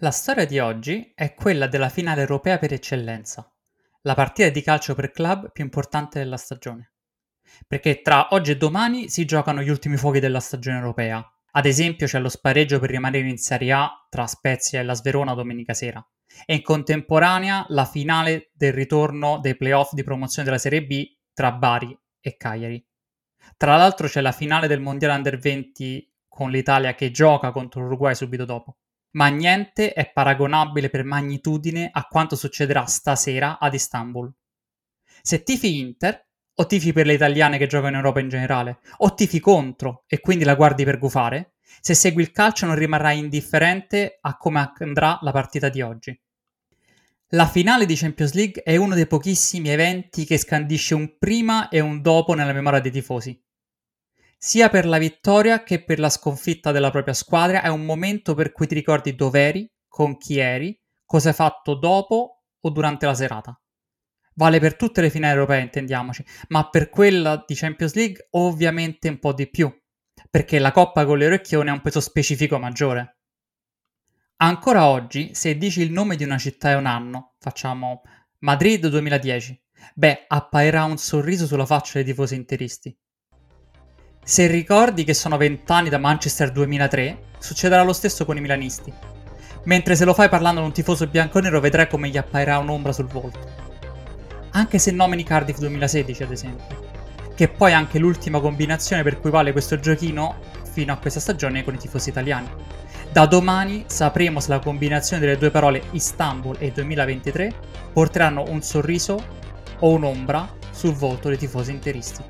La storia di oggi è quella della finale europea per eccellenza, la partita di calcio per club più importante della stagione. Perché tra oggi e domani si giocano gli ultimi fuochi della stagione europea. Ad esempio c'è lo spareggio per rimanere in Serie A tra Spezia e la Sverona domenica sera. E in contemporanea la finale del ritorno dei playoff di promozione della Serie B tra Bari e Cagliari. Tra l'altro c'è la finale del Mondiale Under 20 con l'Italia che gioca contro l'Uruguay subito dopo. Ma niente è paragonabile per magnitudine a quanto succederà stasera ad Istanbul. Se tifi Inter, o tifi per le italiane che giocano in Europa in generale, o tifi contro e quindi la guardi per gufare, se segui il calcio non rimarrai indifferente a come andrà la partita di oggi. La finale di Champions League è uno dei pochissimi eventi che scandisce un prima e un dopo nella memoria dei tifosi. Sia per la vittoria che per la sconfitta della propria squadra è un momento per cui ti ricordi dov'eri, con chi eri, cosa hai fatto dopo o durante la serata. Vale per tutte le finali europee, intendiamoci, ma per quella di Champions League ovviamente un po' di più, perché la Coppa con le orecchione ha un peso specifico maggiore. Ancora oggi, se dici il nome di una città e un anno, facciamo Madrid 2010, apparirà un sorriso sulla faccia dei tifosi interisti. Se ricordi che sono 20 anni da Manchester 2003, succederà lo stesso con i milanisti. Mentre se lo fai parlando a un tifoso bianconero vedrai come gli apparirà un'ombra sul volto. Anche se nomini Cardiff 2016, ad esempio. Che poi è anche l'ultima combinazione per cui vale questo giochino fino a questa stagione con i tifosi italiani. Da domani sapremo se la combinazione delle due parole Istanbul e 2023 porteranno un sorriso o un'ombra sul volto dei tifosi interisti.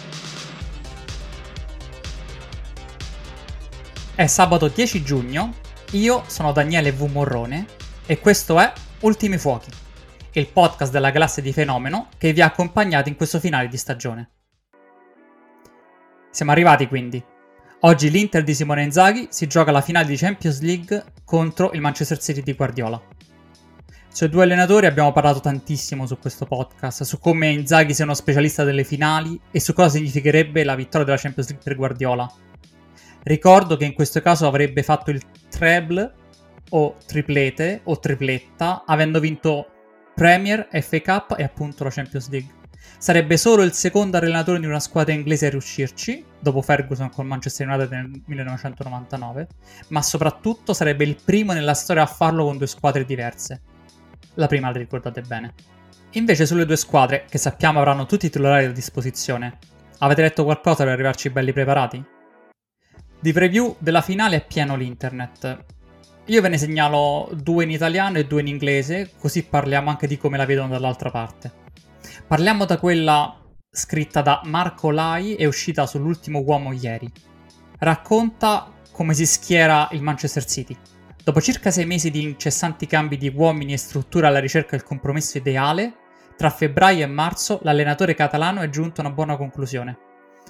È sabato 10 giugno, io sono Daniele V. Morrone e questo è Ultimi Fuochi, il podcast della galassia di Fenomeno che vi ha accompagnati in questo finale di stagione. Siamo arrivati quindi. Oggi l'Inter di Simone Inzaghi si gioca la finale di Champions League contro il Manchester City di Guardiola. Sui due allenatori abbiamo parlato tantissimo su questo podcast, su come Inzaghi sia uno specialista delle finali e su cosa significherebbe la vittoria della Champions League per Guardiola. Ricordo che in questo caso avrebbe fatto il treble o triplete o tripletta avendo vinto Premier, FA Cup e appunto la Champions League. Sarebbe solo il secondo allenatore di una squadra inglese a riuscirci, dopo Ferguson col Manchester United nel 1999, ma soprattutto sarebbe il primo nella storia a farlo con due squadre diverse. La prima la ricordate bene. Invece sulle due squadre, che sappiamo avranno tutti i titolari a disposizione, avete letto qualcosa per arrivarci belli preparati? Di preview della finale è pieno l'internet. Io ve ne segnalo due in italiano e due in inglese, così parliamo anche di come la vedono dall'altra parte. Parliamo da quella scritta da Marco Lai e uscita sull'Ultimo Uomo ieri. Racconta come si schiera il Manchester City. Dopo circa 6 mesi di incessanti cambi di uomini e struttura alla ricerca del compromesso ideale, tra febbraio e marzo l'allenatore catalano è giunto a una buona conclusione.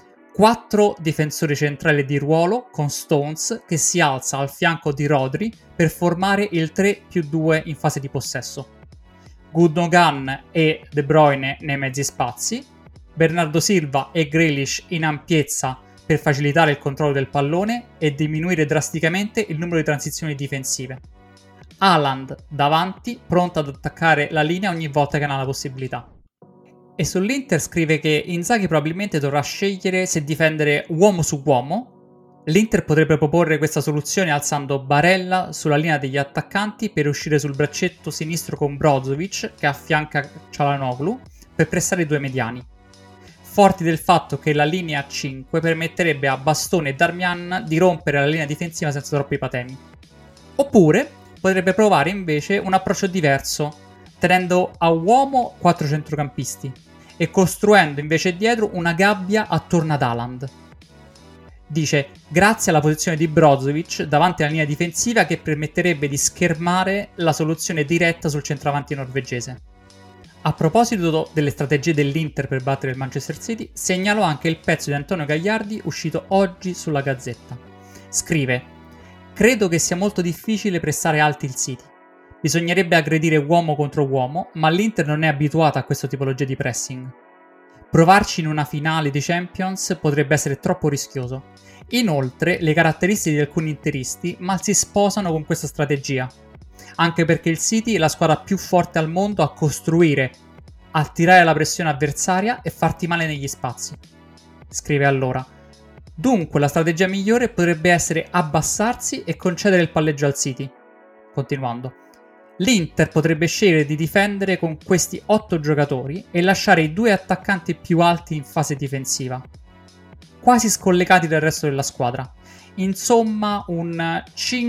4 difensori centrali di ruolo con Stones che si alza al fianco di Rodri per formare il 3+2 in fase di possesso. Gundogan e De Bruyne nei mezzi spazi, Bernardo Silva e Grealish in ampiezza per facilitare il controllo del pallone e diminuire drasticamente il numero di transizioni difensive. Haaland davanti, pronto ad attaccare la linea ogni volta che ne ha la possibilità. E sull'Inter scrive che Inzaghi probabilmente dovrà scegliere se difendere uomo su uomo. L'Inter potrebbe proporre questa soluzione alzando Barella sulla linea degli attaccanti per uscire sul braccetto sinistro con Brozovic che affianca Çalhanoğlu per pressare i due mediani. Forti del fatto che la linea a 5 permetterebbe a Bastone e Darmian di rompere la linea difensiva senza troppi patemi. Oppure potrebbe provare invece un approccio diverso, tenendo a uomo 4 centrocampisti e costruendo invece dietro una gabbia attorno ad Haaland. Dice, grazie alla posizione di Brozovic davanti alla linea difensiva che permetterebbe di schermare la soluzione diretta sul centravanti norvegese. A proposito delle strategie dell'Inter per battere il Manchester City, segnalo anche il pezzo di Antonio Gagliardi uscito oggi sulla Gazzetta. Scrive, credo che sia molto difficile pressare alti il City. Bisognerebbe aggredire uomo contro uomo, ma l'Inter non è abituata a questa tipologia di pressing. Provarci in una finale di Champions potrebbe essere troppo rischioso. Inoltre, le caratteristiche di alcuni interisti mal si sposano con questa strategia. anche perché il City è la squadra più forte al mondo a costruire, attirare la pressione avversaria e farti male negli spazi. Scrive allora: dunque la strategia migliore potrebbe essere abbassarsi e concedere il palleggio al City. Continuando: l'Inter potrebbe scegliere di difendere con questi 8 giocatori e lasciare i 2 attaccanti più alti in fase difensiva, quasi scollegati dal resto della squadra. Insomma, un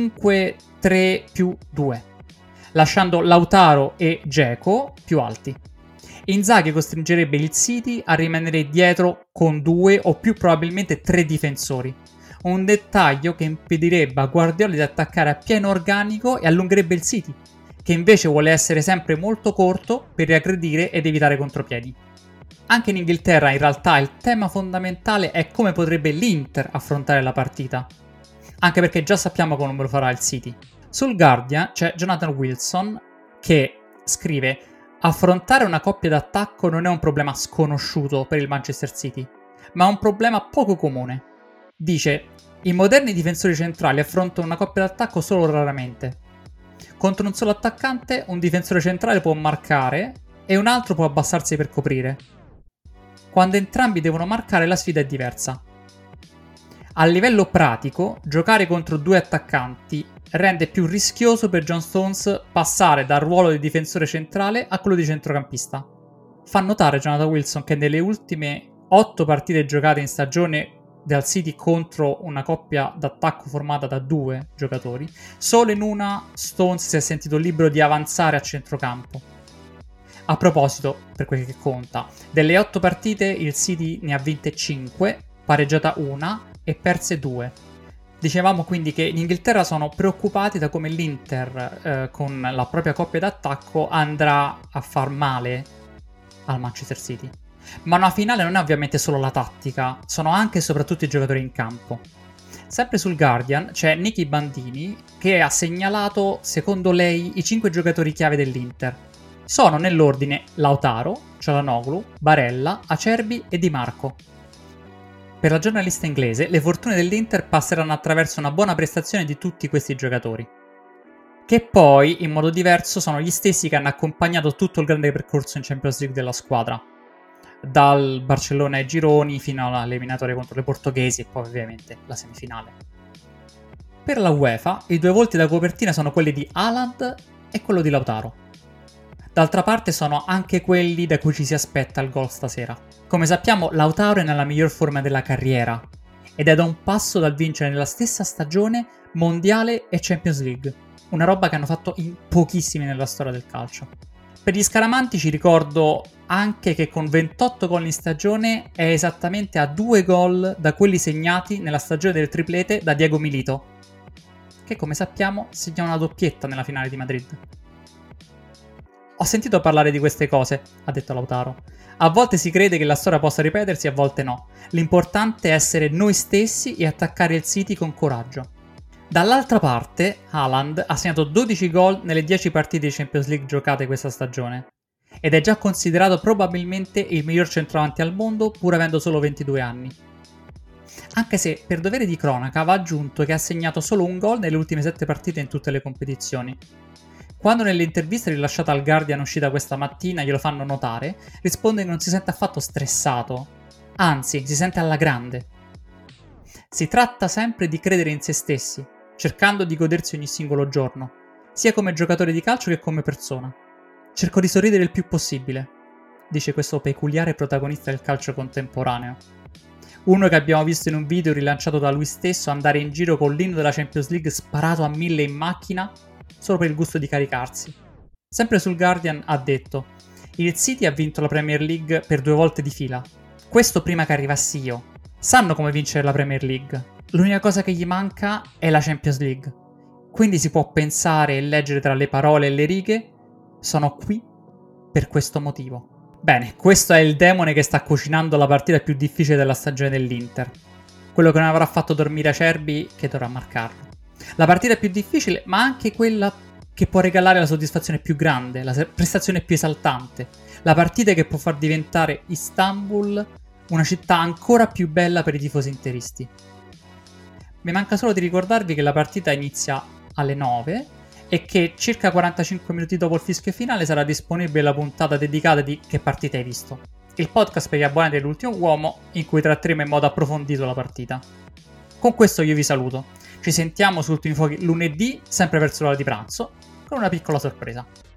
5-3+2, lasciando Lautaro e Dzeko più alti. Inzaghi costringerebbe il City a rimanere dietro con 2 o più probabilmente 3 difensori. Un dettaglio che impedirebbe a Guardiola di attaccare a pieno organico e allungherebbe il City, che invece vuole essere sempre molto corto per riaggredire ed evitare contropiedi. Anche in Inghilterra in realtà il tema fondamentale è come potrebbe l'Inter affrontare la partita, anche perché già sappiamo come lo farà il City. Sul Guardian c'è Jonathan Wilson che scrive: affrontare una coppia d'attacco non è un problema sconosciuto per il Manchester City, ma è un problema poco comune. Dice: i moderni difensori centrali affrontano una coppia d'attacco solo raramente. Contro un solo attaccante, un difensore centrale può marcare e un altro può abbassarsi per coprire. Quando entrambi devono marcare, la sfida è diversa. A livello pratico, giocare contro 2 attaccanti rende più rischioso per John Stones passare dal ruolo di difensore centrale a quello di centrocampista. Fa notare Jonathan Wilson che nelle ultime 8 partite giocate in stagione dal City contro una coppia d'attacco formata da 2 giocatori, solo in una Stones si è sentito libero di avanzare a centrocampo. A proposito, per quel che conta, delle 8 partite il City ne ha vinte 5, pareggiata 1 e perse 2. Dicevamo quindi che in Inghilterra sono preoccupati da come l'Inter con la propria coppia d'attacco andrà a far male al Manchester City. Ma una finale non è ovviamente solo la tattica, sono anche e soprattutto i giocatori in campo. Sempre sul Guardian c'è Nicky Bandini che ha segnalato, secondo lei, i 5 giocatori chiave dell'Inter. Sono nell'ordine Lautaro, Çalhanoğlu, Barella, Acerbi e Di Marco. Per la giornalista inglese, le fortune dell'Inter passeranno attraverso una buona prestazione di tutti questi giocatori, che poi, in modo diverso, sono gli stessi che hanno accompagnato tutto il grande percorso in Champions League della squadra, dal Barcellona ai gironi fino all'eliminatoria contro le portoghesi e poi ovviamente la semifinale. Per la UEFA, i 2 volti da copertina sono quelli di Haaland e quello di Lautaro. D'altra parte sono anche quelli da cui ci si aspetta il gol stasera. Come sappiamo, Lautaro è nella miglior forma della carriera ed è da un passo dal vincere nella stessa stagione Mondiale e Champions League, una roba che hanno fatto in pochissimi nella storia del calcio. Per gli scaramantici ricordo anche che con 28 gol in stagione è esattamente a 2 gol da quelli segnati nella stagione del triplete da Diego Milito, che come sappiamo segnò una doppietta nella finale di Madrid. Ho sentito parlare di queste cose, ha detto Lautaro. A volte si crede che la storia possa ripetersi, a volte no. L'importante è essere noi stessi e attaccare il City con coraggio. Dall'altra parte, Haaland ha segnato 12 gol nelle 10 partite di Champions League giocate questa stagione ed è già considerato probabilmente il miglior centravanti al mondo pur avendo solo 22 anni. Anche se, per dovere di cronaca, va aggiunto che ha segnato solo un gol nelle ultime 7 partite in tutte le competizioni. Quando nell'intervista rilasciata al Guardian uscita questa mattina glielo fanno notare, risponde che non si sente affatto stressato, anzi si sente alla grande. Si tratta sempre di credere in se stessi, cercando di godersi ogni singolo giorno, sia come giocatore di calcio che come persona. Cerco di sorridere il più possibile, dice questo peculiare protagonista del calcio contemporaneo. Uno che abbiamo visto in un video rilanciato da lui stesso andare in giro con l'inno della Champions League sparato a 1000 in macchina solo per il gusto di caricarsi. Sempre sul Guardian ha detto: il City ha vinto la Premier League per 2 volte di fila. Questo prima che arrivassi io. Sanno come vincere la Premier League. L'unica cosa che gli manca è la Champions League. Quindi si può pensare e leggere tra le parole e le righe: sono qui per questo motivo. Bene, questo è il demone che sta cucinando la partita più difficile della stagione dell'Inter. Quello che non avrà fatto dormire Acerbi, che dovrà marcarlo. La partita più difficile, ma anche quella che può regalare la soddisfazione più grande, la prestazione più esaltante. La partita che può far diventare Istanbul una città ancora più bella per i tifosi interisti. Mi manca solo di ricordarvi che la partita inizia alle 9 e che circa 45 minuti dopo il fischio finale sarà disponibile la puntata dedicata di Che partita hai visto? Il podcast per gli abbonati dell'Ultimo Uomo in cui tratteremo in modo approfondito la partita. Con questo io vi saluto. Ci sentiamo su Ultimi Fuochi lunedì, sempre verso l'ora di pranzo, con una piccola sorpresa.